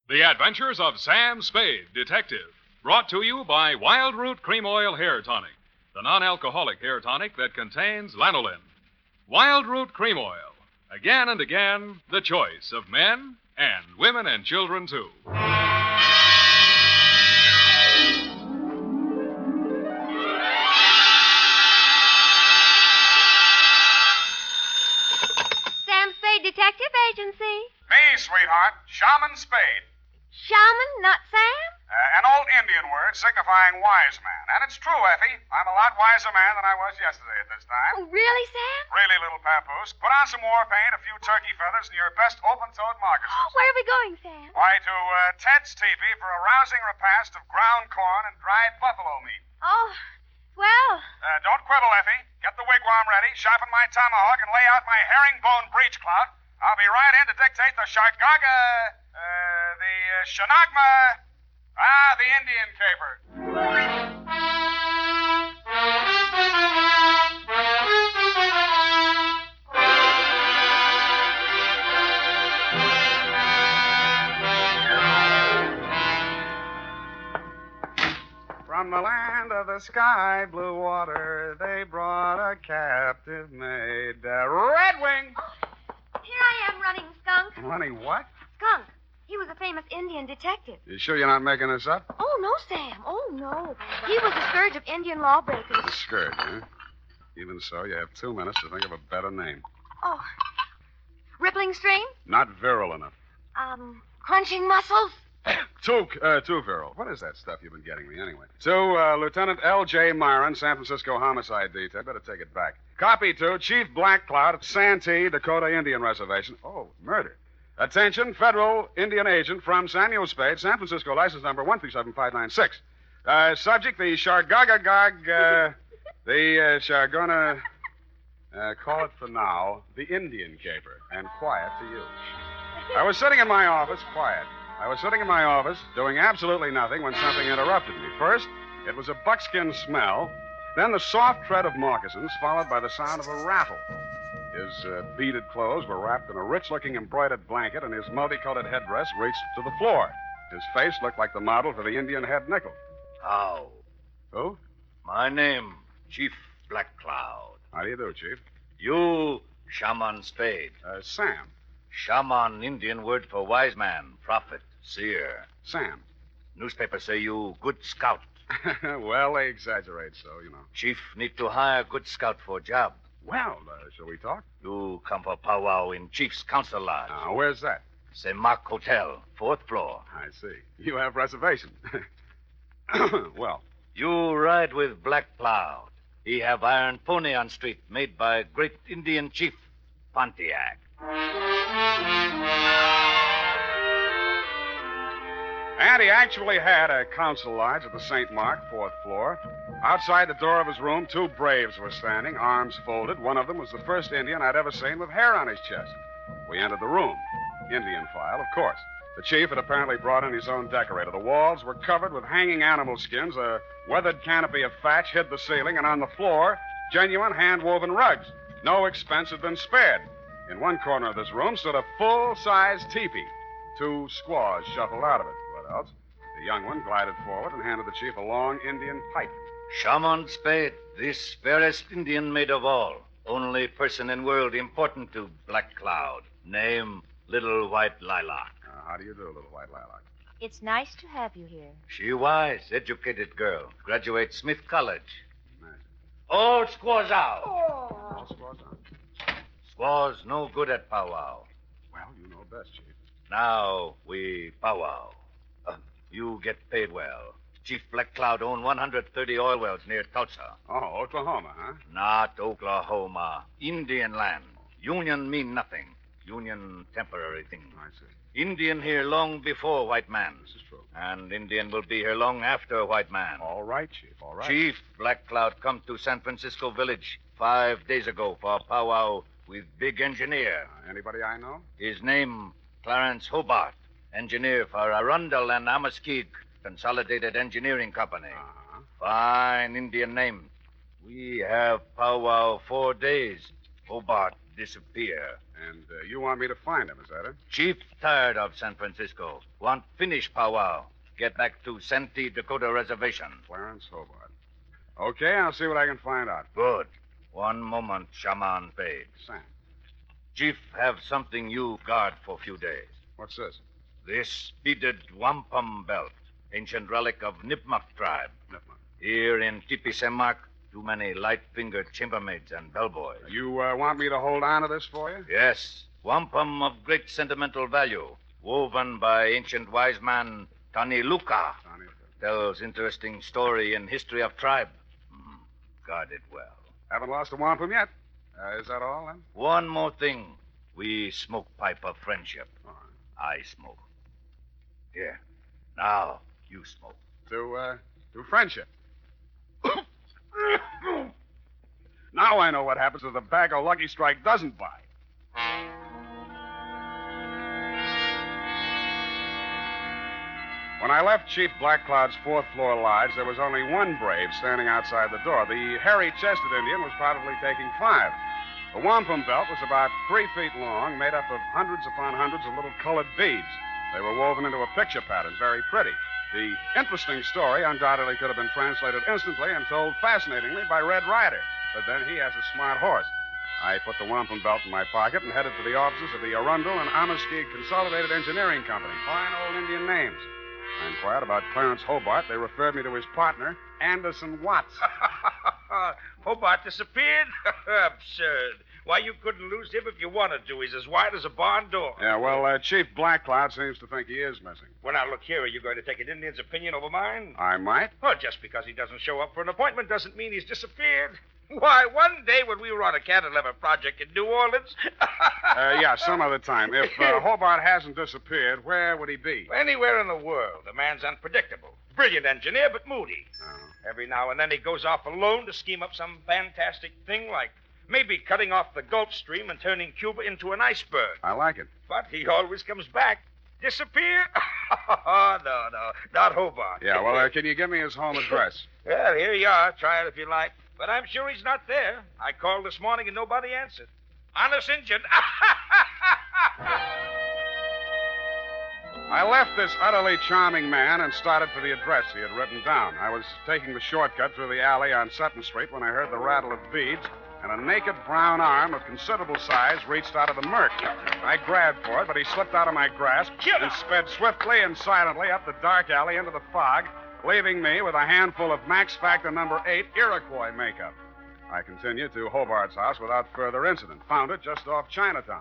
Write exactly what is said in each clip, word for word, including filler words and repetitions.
The Adventures of Sam Spade, Detective. Brought to you by Wild Root Cream Oil Hair Tonic, the non-alcoholic hair tonic that contains lanolin. Wild Root Cream Oil. Again and again, the choice of men and women and children, too. Sam Spade Detective Agency. Me, sweetheart. Shaman Spade. Shaman, not Sam? Uh, an old Indian word signifying wise man. And it's true, Effie. I'm a lot wiser man than I was yesterday at this time. Oh, really, Sam? Really, little papoose. Put on some war paint, a few turkey feathers, and your best open-toed moccasins. Where are we going, Sam? Why, to uh, Ted's teepee for a rousing repast of ground corn and dried buffalo meat. Oh, well. Uh, don't quibble, Effie. Get the wigwam ready, sharpen my tomahawk, and lay out my herringbone breech clout. I'll be right in to dictate the Shargaga, uh, the uh, Shanagma, ah, the Indian caper. From the land of the sky blue water, they brought a captive maid, uh, Red Wing. Here I am running, Skunk. Running what? Skunk. He was a famous Indian detective. You sure you're not making this up? Oh, no, Sam. Oh, no. He was a scourge of Indian lawbreakers. The scourge, huh? Even so, you have two minutes to think of a better name. Oh. Rippling Stream? Not virile enough. Um, Crunching Muscles? Too, uh, too virile. What is that stuff you've been getting me, anyway? To uh, Lieutenant L J. Myron, San Francisco Homicide Detail. Better take it back. Copy to Chief Black Cloud at Santee, Dakota Indian Reservation. Oh, murder. Attention, federal Indian agent from Samuel Spade, San Francisco, license number one three seven five nine six. Uh, subject, the Shargagagag, uh, the uh, Shargona, uh, call it for now, the Indian caper, and quiet to you. I was sitting in my office, quiet. I was sitting in my office, doing absolutely nothing when something interrupted me. First, it was a buckskin smell, then the soft tread of moccasins, followed by the sound of a rattle. His uh, beaded clothes were wrapped in a rich-looking embroidered blanket, and his multicolored headdress reached to the floor. His face looked like the model for the Indian head nickel. How? Who? My name, Chief Black Cloud. How do you do, Chief? You, Shaman Spade. Uh, Sam. Shaman, Indian word for wise man, prophet, seer. Sam. Newspapers say you good scout. Well, they exaggerate so, you know. Chief need to hire good scout for job. Well, uh, shall we talk? You come for powwow in Chief's council lodge. Now, where's that? Saint Mark Hotel, fourth floor. I see. You have reservation. Well. You ride with Black Cloud. He have iron pony on street made by great Indian chief, Pontiac. And he actually had a council lodge at the Saint Mark, fourth floor. Outside the door of his room, two braves were standing, arms folded. One of them was the first Indian I'd ever seen with hair on his chest. We entered the room. Indian file, of course. The chief had apparently brought in his own decorator. The walls were covered with hanging animal skins. A weathered canopy of thatch hid the ceiling, and on the floor, genuine hand-woven rugs. No expense had been spared. In one corner of this room stood a full-size teepee. Two squaws shuffled out of it. What else? The young one glided forward and handed the chief a long Indian pipe. Shaman Spade, this fairest Indian maid of all. Only person in world important to Black Cloud. Name, Little White Lilac. Uh, how do you do, Little White Lilac? It's nice to have you here. She wise, educated girl. Graduate Smith College. Nice. All squaws out. Oh. All squaws on. Squaws no good at powwow. Well, you know best, Chief. Now we powwow. Uh, you get paid well. Chief Black Cloud own one hundred thirty oil wells near Tulsa. Oh, Oklahoma, huh? Not Oklahoma. Indian land. Union mean nothing. Union temporary thing. I see. Indian here long before white man. This is true. And Indian will be here long after white man. All right, Chief, all right. Chief Black Cloud come to San Francisco Village five days ago for a powwow with big engineer. Uh, anybody I know? His name, Clarence Hobart. Engineer for Arundel and Amaskig Consolidated Engineering Company. Uh-huh. Fine Indian name. We have powwow four days. Hobart disappear. And uh, you want me to find him, is that it? Chief tired of San Francisco. Want finish powwow. Get back to Santee, Dakota Reservation. Clarence Hobart. Okay, I'll see what I can find out. Good. One moment, Shaman Spade. Sam, Chief have something you guard for few days. what's this? This beaded wampum belt, ancient relic of Nipmuc tribe. Nipmuc. Here in Tipi Semak, too many light-fingered chambermaids and bellboys. You uh, want me to hold on to this for you? Yes, wampum of great sentimental value, woven by ancient wise man Tani Luka. Tony. Tells interesting story in history of tribe. Hmm, guard it well. Haven't lost a wampum yet. Uh, is that all, then? One more thing. We smoke pipe of friendship. All right. I smoke. Here. Now, you smoke. To, uh, to friendship. Now I know what happens if the bag of Lucky Strike doesn't bite. When I left Chief Black Cloud's fourth floor lodge, there was only one brave standing outside the door. The hairy-chested Indian was probably taking five. The wampum belt was about three feet long, made up of hundreds upon hundreds of little colored beads. They were woven into a picture pattern, very pretty. The interesting story undoubtedly could have been translated instantly and told fascinatingly by Red Ryder. But then he has a smart horse. I put the wampum belt in my pocket and headed for the offices of the Arundel and Amaskig Consolidated Engineering Company. Fine old Indian names. I inquired about Clarence Hobart. They referred me to his partner, Anderson Watts. Hobart disappeared? Absurd. Why, you couldn't lose him if you wanted to. He's as wide as a barn door. Yeah, well, uh, Chief Black Cloud seems to think he is missing. Well, now, look here. Are you going to take an Indian's opinion over mine? I might. Well, just because he doesn't show up for an appointment doesn't mean he's disappeared. Why, one day when we were on a cantilever project in New Orleans... uh, yeah, some other time. If uh, Hobart hasn't disappeared, where would he be? Anywhere in the world. The man's unpredictable. Brilliant engineer, but moody. Oh. Every now and then he goes off alone to scheme up some fantastic thing like maybe cutting off the Gulf Stream and turning Cuba into an iceberg. I like it. But he always comes back. Disappear? Oh, no, no. Not Hobart. Yeah, well, uh, can you give me his home address? Well, here you are. Try it if you like. But I'm sure he's not there. I called this morning and nobody answered. Honest Injun. I left this utterly charming man and started for the address he had written down. I was taking the shortcut through the alley on Sutton Street when I heard the rattle of beads, and a naked brown arm of considerable size reached out of the murk. I grabbed for it, but he slipped out of my grasp and sped swiftly and silently up the dark alley into the fog, leaving me with a handful of Max Factor number eight Iroquois makeup. I continued to Hobart's house without further incident. Found it just off Chinatown.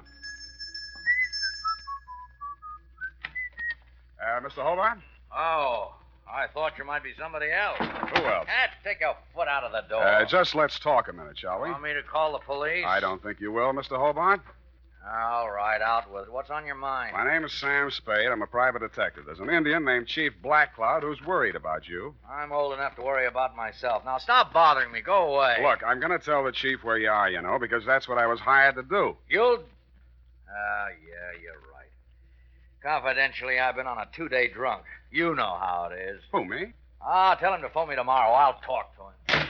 Uh, Mister Hobart? Oh, I thought you might be somebody else. Who else? Cat, take a foot out of the door. Uh, just let's talk a minute, shall we? Want me to call the police? I don't think you will, Mister Hobart. All right, out with it. What's on your mind? My name is Sam Spade. I'm a private detective. There's an Indian named Chief Black Cloud who's worried about you. I'm old enough to worry about myself. Now, stop bothering me. Go away. Look, I'm going to tell the chief where you are, you know, because that's what I was hired to do. You'll... Ah, yeah, you're right. Confidentially, I've been on a two-day drunk. You know how it is. Who, me? Ah, tell him to phone me tomorrow. I'll talk to him.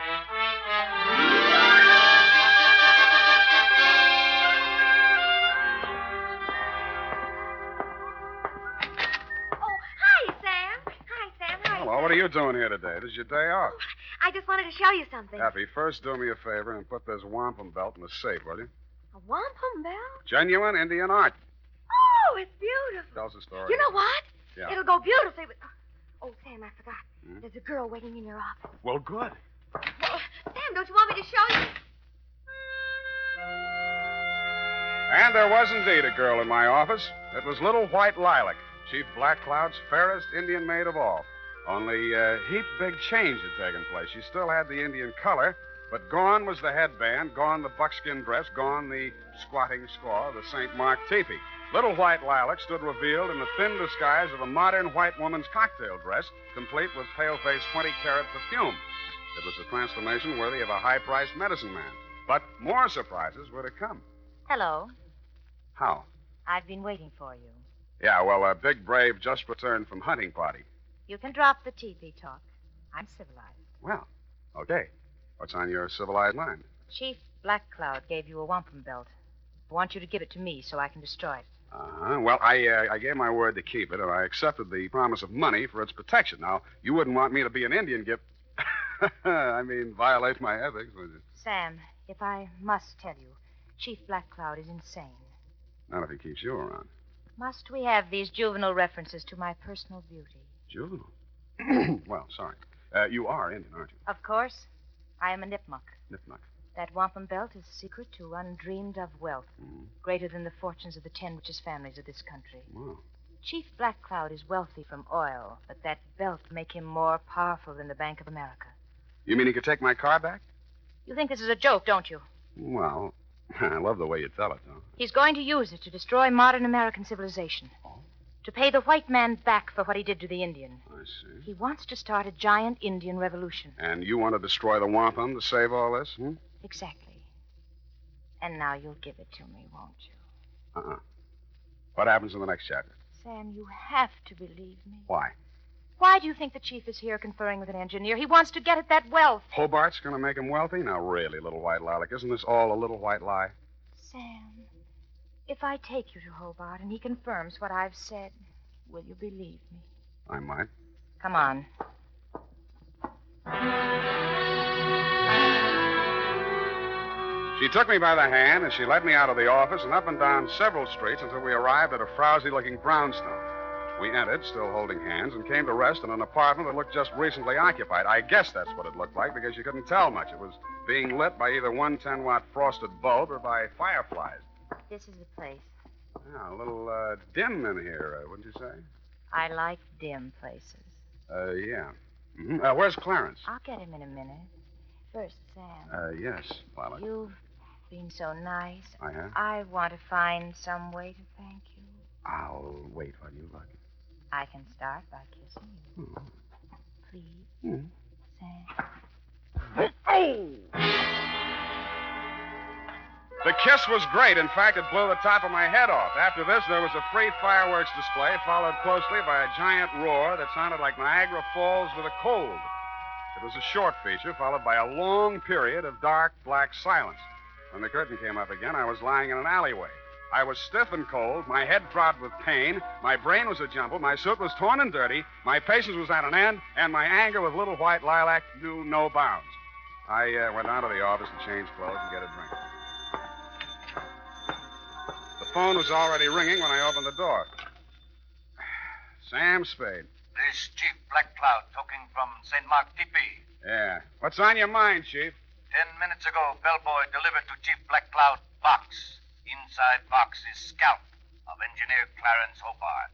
Oh, hi, Sam. Hi, Sam. Hi. Well, what are you doing here today? This is your day off. I just wanted to show you something. Happy, first do me a favor and put this wampum belt in the safe, will you? A wampum belt? Genuine Indian art. Oh, it's beautiful. Tells the story. You know what? Yeah. It'll go beautifully with... Oh, Sam, I forgot. Hmm? There's a girl waiting in your office. Well, good. Well, Sam, don't you want me to show you? And there was indeed a girl in my office. It was Little White Lilac, Chief Black Cloud's fairest Indian maid of all. Only a heap big change had taken place. She still had the Indian color, but gone was the headband, gone the buckskin dress, gone the squatting squaw, the Saint Mark teepee. Little White Lilac stood revealed in the thin disguise of a modern white woman's cocktail dress, complete with pale-faced twenty-carat perfume. It was a transformation worthy of a high-priced medicine man. But more surprises were to come. Hello. How? I've been waiting for you. Yeah, well, a big brave just returned from hunting party. You can drop the teepee talk. I'm civilized. Well, okay. What's on your civilized mind? Chief Black Cloud gave you a wampum belt. I want you to give it to me so I can destroy it. Uh-huh. Well, I uh, I gave my word to keep it, and I accepted the promise of money for its protection. Now, you wouldn't want me to be an Indian gift. I mean, violate my ethics, would you? Sam, if I must tell you, Chief Black Cloud is insane. Not if he keeps you around. Must we have these juvenile references to my personal beauty? Juvenile? Well, sorry. Uh, you are Indian, aren't you? Of course. I am a Nipmuc. Nipmuc. That wampum belt is secret to undreamed of wealth, Mm. greater than the fortunes of the ten richest families of this country. Wow. Chief Black Cloud is wealthy from oil, but that belt make him more powerful than the Bank of America. You mean he could take my car back? You think this is a joke, don't you? Well, I love the way you tell it, though. He's going to use it to destroy modern American civilization. Oh? To pay the white man back for what he did to the Indian. I see. He wants to start a giant Indian revolution. And you want to destroy the wampum to save all this? Hmm? Exactly. And now you'll give it to me, won't you? Uh-uh. What happens in the next chapter? Sam, you have to believe me. Why? Why do you think the chief is here conferring with an engineer? He wants to get at that wealth. Hobart's going to make him wealthy? Now, really, little white lilac, isn't this all a little white lie? Sam, if I take you to Hobart and he confirms what I've said, will you believe me? I might. Come on. She took me by the hand, and she led me out of the office and up and down several streets until we arrived at a frowsy-looking brownstone. We entered, still holding hands, and came to rest in an apartment that looked just recently occupied. I guess that's what it looked like because you couldn't tell much. It was being lit by either one ten-watt frosted bulb or by fireflies. This is the place. Yeah, a little uh, dim in here, uh, wouldn't you say? I like dim places. Uh, yeah. Mm-hmm. Uh, where's Clarence? I'll get him in a minute. First, Sam. Uh, yes, Lilac. You've been so nice. I have? I want to find some way to thank you. I'll wait while you look. I can start by kissing you. Oh. Please, Hmm. Sam. Oh! The kiss was great. In fact, it blew the top of my head off. After this, there was a free fireworks display, followed closely by a giant roar that sounded like Niagara Falls with a cold. It was a short feature, followed by a long period of dark, black silence. When the curtain came up again, I was lying in an alleyway. I was stiff and cold, my head throbbed with pain, my brain was a jumble, my suit was torn and dirty, my patience was at an end, and my anger with little white lilac knew no bounds. I uh, went down to the office and changed clothes and get a drink. The phone was already ringing when I opened the door. Sam Spade. This Chief Black Cloud talking from Saint Mark Teepee. Yeah. What's on your mind, Chief? Ten minutes ago, bellboy delivered to Chief Black Cloud box. Inside box is scalp of Engineer Clarence Hobart.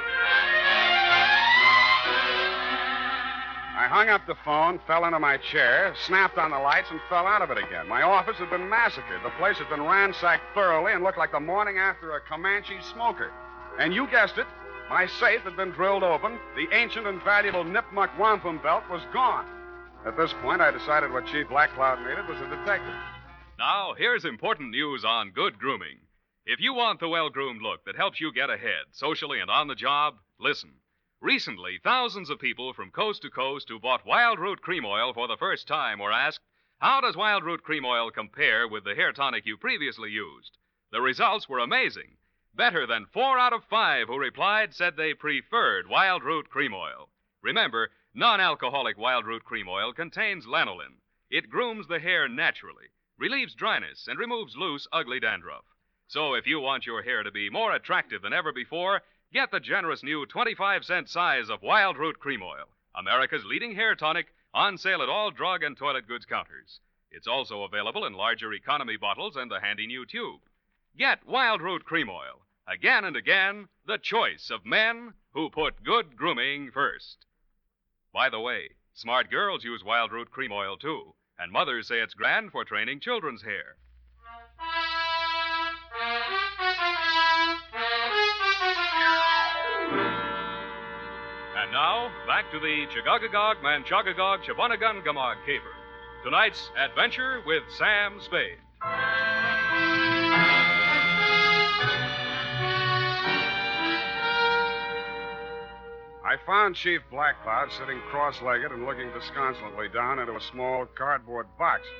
I hung up the phone, fell into my chair, snapped on the lights, and fell out of it again. My office had been massacred. The place had been ransacked thoroughly and looked like the morning after a Comanche smoker. And you guessed it, my safe had been drilled open. The ancient and valuable Nipmuc wampum belt was gone. At this point, I decided what Chief Black Cloud needed was a detective. Now, here's important news on good grooming. If you want the well-groomed look that helps you get ahead, socially and on the job, listen. Recently, thousands of people from coast to coast who bought Wild Root Cream Oil for the first time were asked, how does Wild Root Cream Oil compare with the hair tonic you previously used? The results were amazing. Better than four out of five who replied said they preferred Wild Root Cream Oil. Remember, non-alcoholic Wild Root Cream Oil contains lanolin. It grooms the hair naturally, relieves dryness, and removes loose, ugly dandruff. So if you want your hair to be more attractive than ever before, get the generous new twenty-five cent size of Wild Root Cream Oil, America's leading hair tonic, on sale at all drug and toilet goods counters. It's also available in larger economy bottles and the handy new tube. Get Wild Root Cream Oil. Again and again, the choice of men who put good grooming first. By the way, smart girls use Wild Root Cream Oil, too, and mothers say it's grand for training children's hair. And now, back to the Chagagagog, Manchagagog, Chabanagun, Gamog caper. Tonight's adventure with Sam Spade. I found Chief Black Cloud sitting cross-legged and looking disconsolately down into a small cardboard box.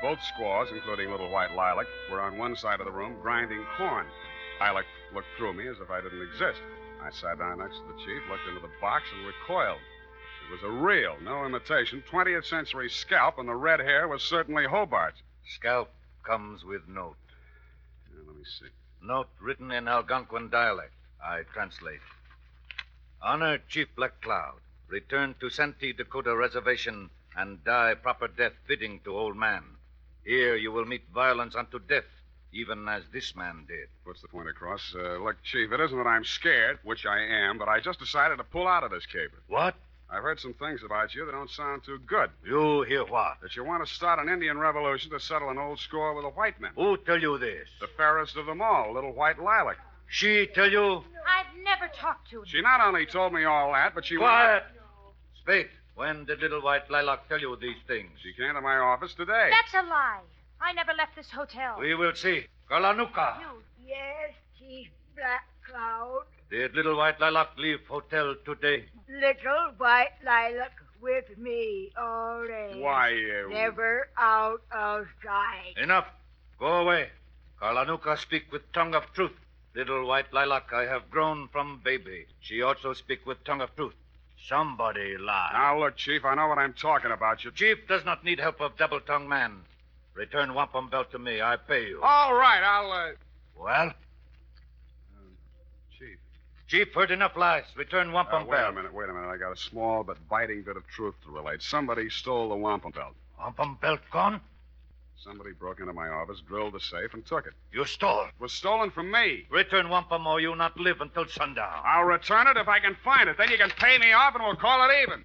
Both squaws, including little white Lilac, were on one side of the room grinding corn. Lilac looked through me as if I didn't exist. I sat down next to the chief, looked into the box, and recoiled. It was a real, no imitation, twentieth century scalp, and the red hair was certainly Hobart's. Scalp comes with note. Yeah, let me see. Note written in Algonquin dialect. I translate. Honor Chief Black Cloud. Return to Santee, Dakota Reservation and die proper death fitting to old man. Here you will meet violence unto death, even as this man did. What's the point across? Uh, look, Chief, it isn't that I'm scared, which I am, but I just decided to pull out of this caper. What? I've heard some things about you that don't sound too good. You hear what? That you want to start an Indian revolution to settle an old score with the white men. Who tell you this? The fairest of them all, little white Lilac. She tell you? I've never talked to him. She not only told me all that, but she... Quiet! Spade, when did little white Lilac tell you these things? She came to my office today. That's a lie. I never left this hotel. We will see. Kalanuka. Yes, Chief Black Cloud. Did little white Lilac leave hotel today? Little white Lilac with me all day. Why, uh... Never out of sight. Enough. Go away. Kalanuka speak with tongue of truth. Little white Lilac I have grown from baby. She also speak with tongue of truth. Somebody lie. Now, look, Chief, I know what I'm talking about. You... Chief does not need help of double-tongued man. Return wampum belt to me. I pay you. All right, I'll, uh... Well? Uh, Chief. Chief heard enough lies. Return wampum Uh, wait belt. a minute, wait a minute. I got a small but biting bit of truth to relate. Somebody stole the wampum belt. Wampum belt gone? Somebody broke into my office, drilled the safe, and took it. You stole. It was stolen from me. Return wampum or you not live until sundown. I'll return it if I can find it. Then you can pay me off and we'll call it even.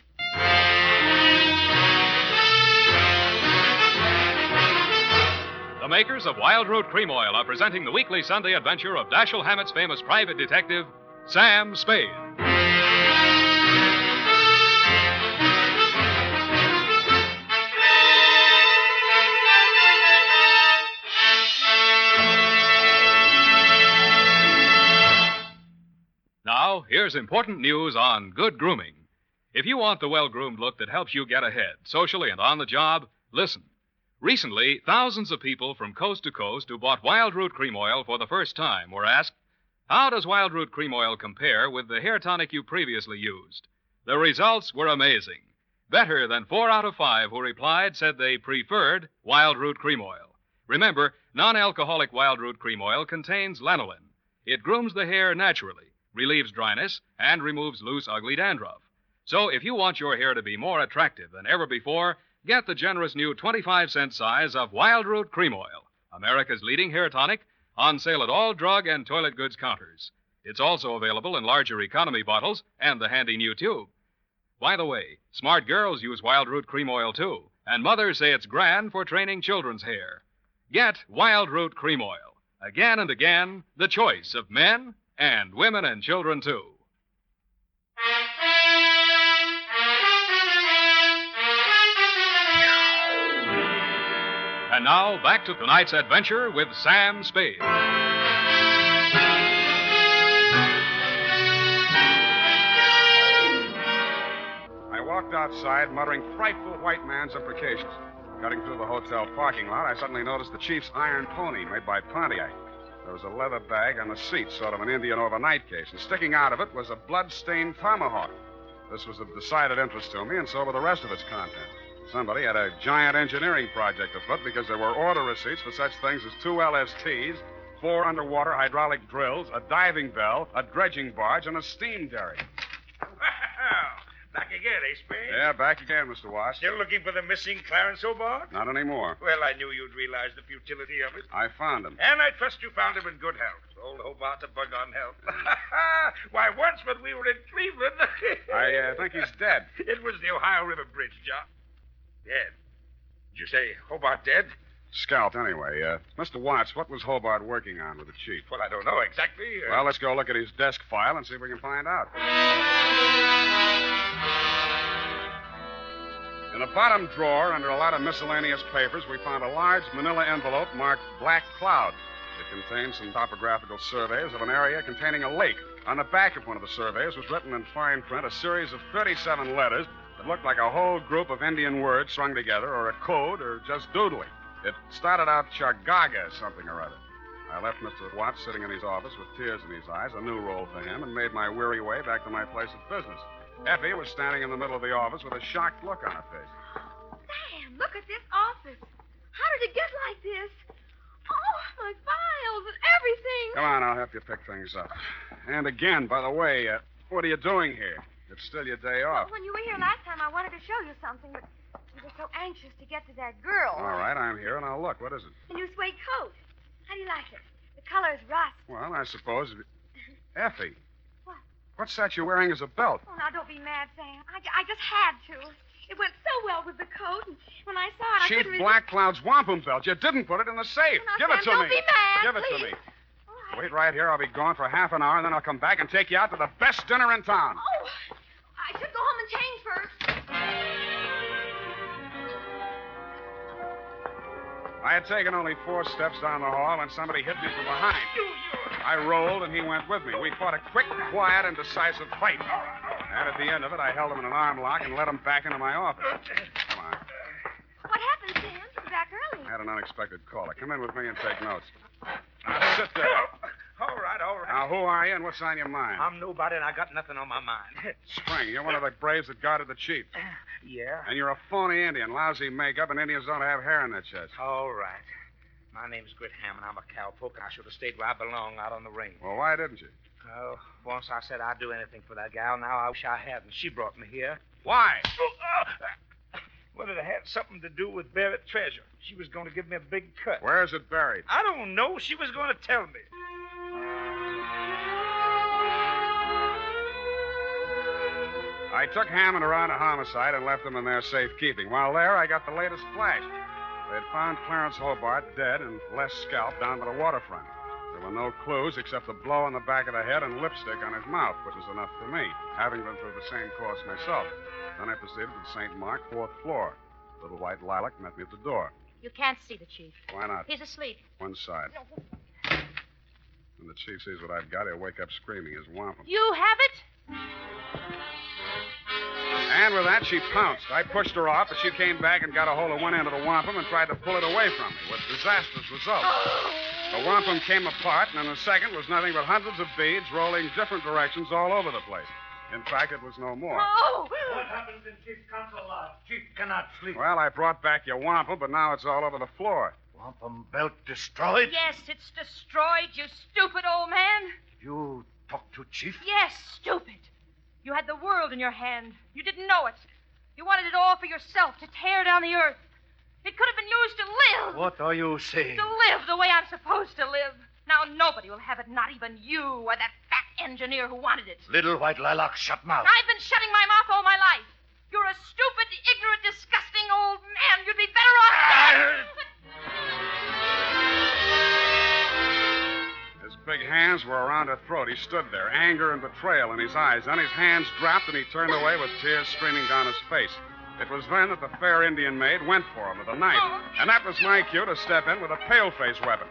The makers of Wild Root Cream Oil are presenting the weekly Sunday adventure of Dashiell Hammett's famous private detective, Sam Spade. Now, here's important news on good grooming. If you want the well-groomed look that helps you get ahead, socially and on the job, listen. Recently, thousands of people from coast to coast who bought Wild Root Cream Oil for the first time were asked, how does Wild Root Cream Oil compare with the hair tonic you previously used? The results were amazing. Better than four out of five who replied said they preferred Wild Root Cream Oil. Remember, non-alcoholic Wild Root Cream Oil contains lanolin. It grooms the hair naturally, relieves dryness, and removes loose, ugly dandruff. So if you want your hair to be more attractive than ever before, get the generous new twenty-five cent size of Wild Root Cream Oil, America's leading hair tonic, on sale at all drug and toilet goods counters. It's also available in larger economy bottles and the handy new tube. By the way, smart girls use Wild Root Cream Oil, too, and mothers say it's grand for training children's hair. Get Wild Root Cream Oil. Again and again, the choice of men and women and children, too. And now, back to tonight's adventure with Sam Spade. I walked outside, muttering frightful white man's imprecations. Cutting through the hotel parking lot, I suddenly noticed the chief's iron pony made by Pontiac. There was a leather bag on the seat, sort of an Indian overnight case, and sticking out of it was a blood-stained tomahawk. This was of decided interest to me, and so were the rest of its contents. Somebody had a giant engineering project afoot because there were order receipts for such things as two L S Ts, four underwater hydraulic drills, a diving bell, a dredging barge, and a steam derrick. Back again, eh, Spade? Yeah, back again, Mister Wash. Still looking for the missing Clarence Hobart? Not anymore. Well, I knew you'd realize the futility of it. I found him. And I trust you found him in good health. Old Hobart's a bug on health. Why, once when we were in Cleveland... I uh, think he's dead. It was the Ohio River Bridge, John. Dead? Did you say Hobart dead? Scalped, anyway. Uh, Mister Watts, what was Hobart working on with the chief? Well, I don't know exactly. Uh... Well, let's go look at his desk file and see if we can find out. In a bottom drawer, under a lot of miscellaneous papers, we found a large manila envelope marked Black Cloud. It contained some topographical surveys of an area containing a lake. On the back of one of the surveys was written in fine print a series of thirty-seven letters, the It looked like a whole group of Indian words strung together, or a code, or just doodling. It started out Chargaga something or other. I left Mister Watts sitting in his office with tears in his eyes, a new role for him, and made my weary way back to my place of business. Effie was standing in the middle of the office with a shocked look on her face. Sam, look at this office. How did it get like this? Oh, my files and everything. Come on, I'll help you pick things up. And again, by the way, uh, what are you doing here? It's still your day off. When you were here last time, I wanted to show you something, but you were so anxious to get to that girl. All right, I'm here, and I'll look. What is it? The new suede coat. How do you like it? The color's rust. Well, I suppose... If it... Effie. What? What's that you're wearing as a belt? Oh, now, don't be mad, Sam. I, I just had to. It went so well with the coat, and when I saw it, I Chief couldn't resist- Black Cloud's wampum belt. You didn't put it in the safe. Now, Give Sam, it to don't me. be mad, Give it please. to me. All right. Wait right here. I'll be gone for half an hour, and then I'll come back and take you out to the best dinner in town. Oh, I should go home and change first. I had taken only four steps down the hall when somebody hit me from behind. I rolled, and he went with me. We fought a quick, quiet, and decisive fight. And at the end of it, I held him in an arm lock and led him back into my office. Come on. What happened, Sam? You're back early. I had an unexpected caller. Come in with me and take notes. Now, sit there. All right, all right. Now, who are you and what's on your mind? I'm nobody, and I got nothing on my mind. Spring, you're one of the braves that guarded the chief. Yeah? And you're a phony Indian. Lousy makeup, and Indians don't have hair in their chests. All right. My name's Grit Hammond. I'm a cowpoke, and I should have stayed where I belong, out on the range. Well, why didn't you? Oh, once I said I'd do anything for that gal. Now I wish I hadn't. She brought me here. Why? Well, it had something to do with buried treasure. She was going to give me a big cut. Where is it buried? I don't know. She was going to tell me. I took Hammond around a homicide and left him in their safekeeping. While there, I got the latest flash. They had found Clarence Hobart dead and Les scalped down by the waterfront. There were no clues except a blow on the back of the head and lipstick on his mouth, which was enough for me, having been through the same course myself. Then I proceeded to Saint Mark, fourth floor. Little white lilac met me at the door. You can't see the chief. Why not? He's asleep. One side. When the chief sees what I've got, he'll wake up screaming his wampum. You have it? And with that, she pounced. I pushed her off, but she came back and got a hold of one end of the wampum and tried to pull it away from me, with disastrous results. The wampum came apart, and in a second was nothing but hundreds of beads rolling different directions all over the place. In fact, it was no more. Oh! What happens in Chief's council lodge? Chief cannot sleep. Well, I brought back your wampum, but now it's all over the floor. Wampum belt destroyed? Yes, it's destroyed, you stupid old man. You talk to Chief? Yes, stupid. You had the world in your hand. You didn't know it. You wanted it all for yourself, to tear down the earth. It could have been used to live. What are you saying? To live the way I'm supposed to live. Now nobody will have it, not even you or that fat engineer who wanted it. Little white lilac, shut mouth. I've been shutting my mouth all my life. You're a stupid, ignorant, disgusting old man. You'd be better off. His big hands were around her throat. He stood there, anger and betrayal in his eyes. Then his hands dropped and he turned away with tears streaming down his face. It was then that the fair Indian maid went for him with a knife. And that was my cue to step in with a pale-face weapon.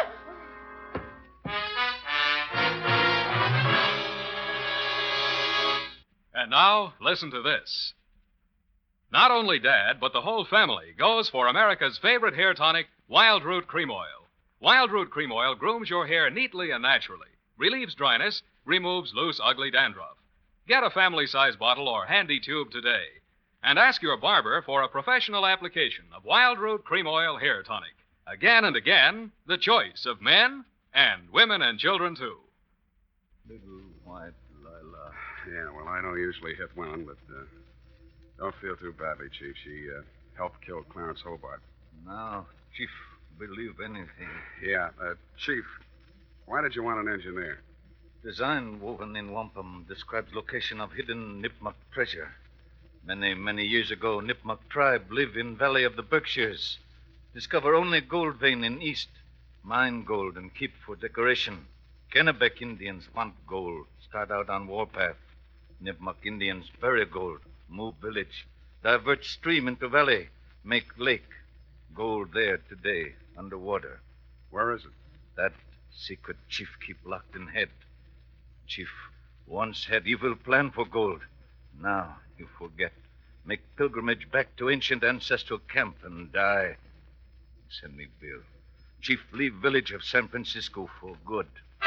And now, listen to this. Not only Dad, but the whole family goes for America's favorite hair tonic, Wild Root Cream Oil. Wild Root Cream Oil grooms your hair neatly and naturally, relieves dryness, removes loose, ugly dandruff. Get a family-size bottle or handy tube today. And ask your barber for a professional application of Wild Root Cream Oil Hair Tonic. Again and again, the choice of men and women and children, too. Little white lilac. Yeah, well, I don't usually hit women, but uh, don't feel too badly, Chief. She uh, helped kill Clarence Hobart. Now, Chief, believe anything. Yeah, uh, Chief, why did you want an engineer? Design woven in wampum describes location of hidden Nipmuc treasure. Many, many years ago, Nipmuc tribe live in valley of the Berkshires. Discover only gold vein in east. Mine gold and keep for decoration. Kennebec Indians want gold. Start out on warpath. Nipmuc Indians bury gold. Move village. Divert stream into valley. Make lake. Gold there today, underwater. Where is it? That secret Chief keep locked in head. Chief once had evil plan for gold. Now you forget. make pilgrimage back to ancient ancestral camp, and die. Send me bill. Chief, leave village of San Francisco for good.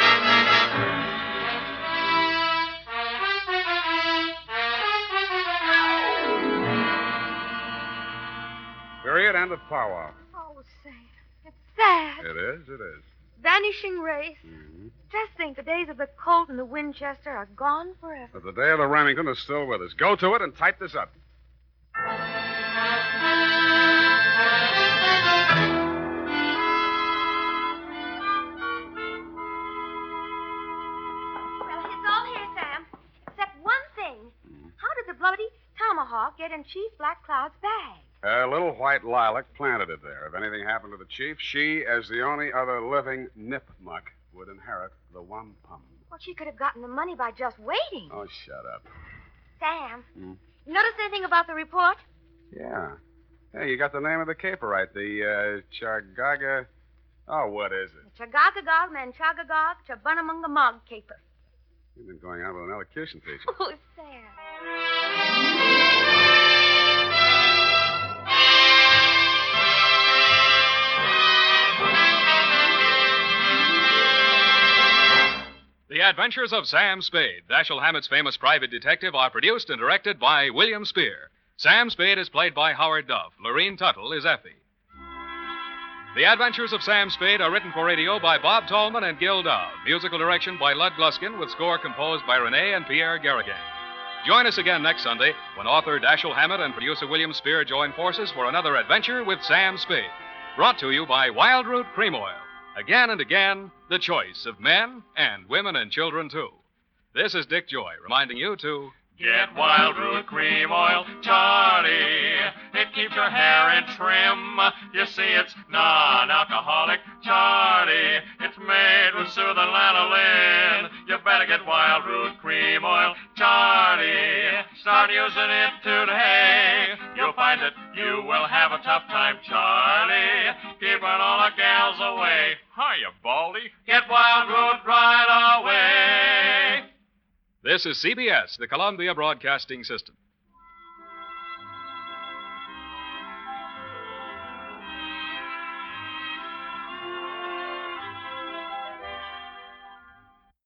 Period. End of powwow. Oh, Sam, it's sad. It is, it is. Vanishing race. Mm-hmm. Just think, the days of the Colt and the Winchester are gone forever. But the day of the Remington is still with us. Go to it and type this up. Well, it's all here, Sam. Except one thing. How did the bloody tomahawk get in Chief Black Cloud's bag? A little white lilac planted it there. If anything happened to the chief, she, as the only other living nipmuck, would inherit the wampum. Well, she could have gotten the money by just waiting. Oh, shut up. Sam, Hmm? you notice anything about the report? Yeah. Hey, you got the name of the caper right. The, uh, Chargaga... Oh, what is it? Chagagagog, Manchagagog, Chabunamungamog caper. You've been going out with an elocution teacher. Oh, Sam. The Adventures of Sam Spade, Dashiell Hammett's famous private detective, are produced and directed by William Spear. Sam Spade is played by Howard Duff. Lorene Tuttle is Effie. The Adventures of Sam Spade are written for radio by Bob Tallman and Gil Dowd. Musical direction by Lud Gluskin, with score composed by Renee and Pierre Garrigan. Join us again next Sunday when author Dashiell Hammett and producer William Spear join forces for another adventure with Sam Spade. Brought to you by Wild Root Cream Oil. Again and again, the choice of men and women and children, too. This is Dick Joy reminding you to... Get Wild Root Cream Oil, Charlie. It keeps your hair in trim. You see, it's non-alcoholic, Charlie. It's made with soothing lanolin. You better get Wild Root Cream Oil, Charlie. Start using it today. You'll find that you will have a tough time, Charlie. Keeping all the gals away. Hiya, Baldy. Get Wild Root right away. This is C B S, the Columbia Broadcasting System.